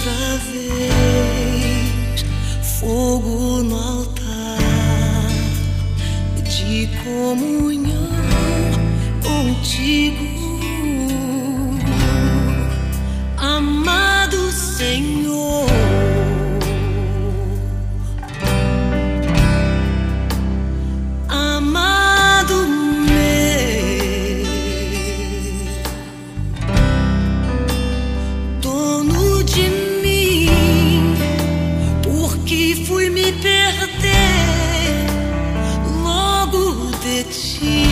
outra vez fogo no altar de comunhão contigo, amado Senhor. Amado meu, dono de mim, porque fui me perder logo de ti.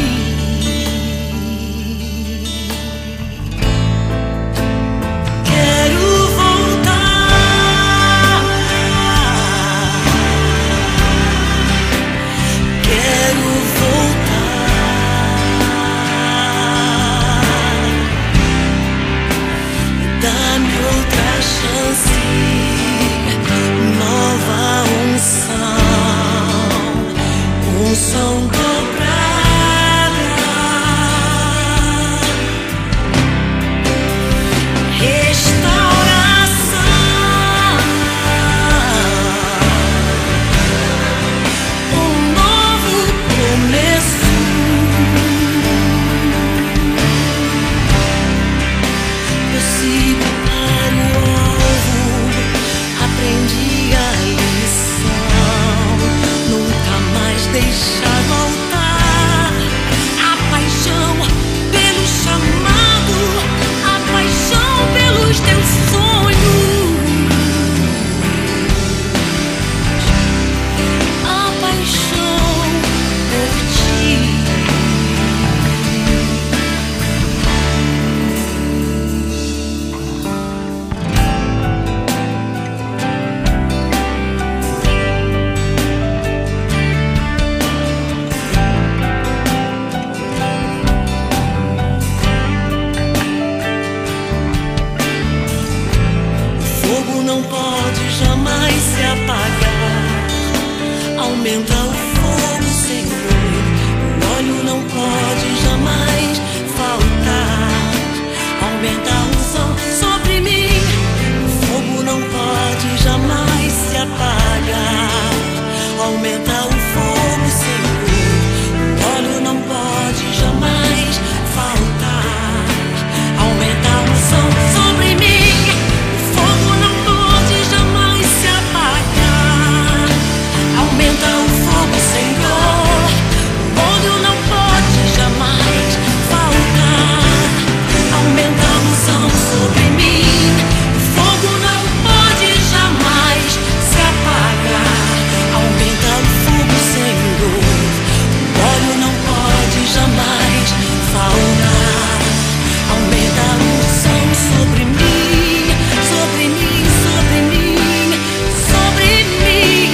Unção dobrada, restauração, novo começo. Eu sigo para o alvo, aprendi a lição, nunca mais deixar voltar a paixão pelo chamado, a paixão pelos teus sonhos, a paixão por ti. Não pode jamais se apagar. Aumenta o fogo, Senhor. O óleo não pode jamais faltar. Aumenta a unção sobre mim. O fogo não pode jamais se apagar. Aumenta o fogo, Senhor. O óleo não pode jamais faltar. Aumenta a unção sobre mim. Aumenta o fogo, Senhor. O óleo não pode jamais faltar. Aumenta a unção sobre mim. O fogo não pode jamais se apagar. Aumenta o fogo, Senhor. O óleo não pode jamais faltar. Aumenta a unção sobre mim, sobre mim, sobre mim, sobre mim.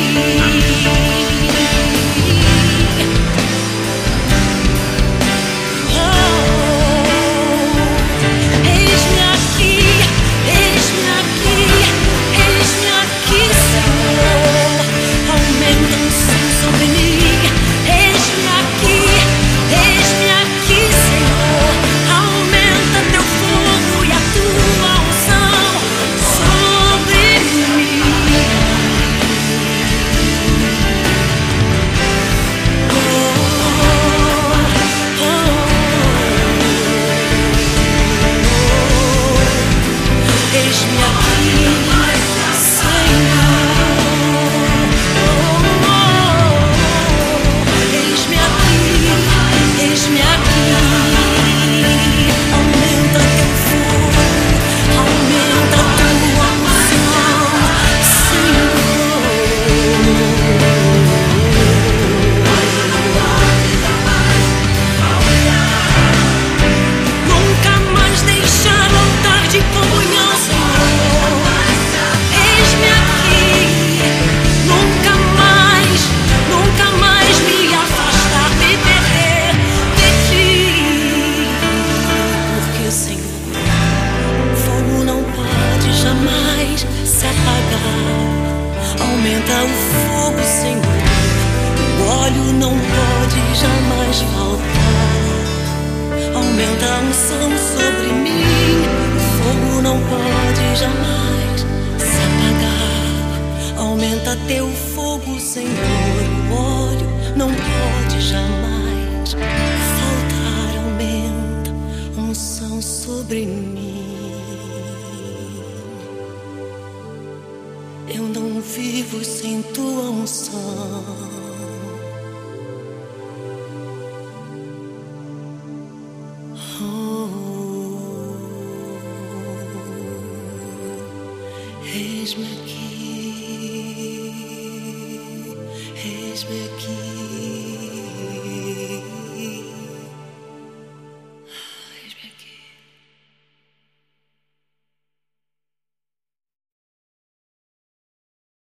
Aumenta o fogo, Senhor. O óleo não pode jamais faltar. Aumenta a unção sobre mim. O fogo não pode jamais Aumenta teu fogo, Senhor, o óleo não pode jamais faltar. Aumenta unção sobre mim. Eu não vivo sem tua unção. Eis-me aqui, eis-me aqui.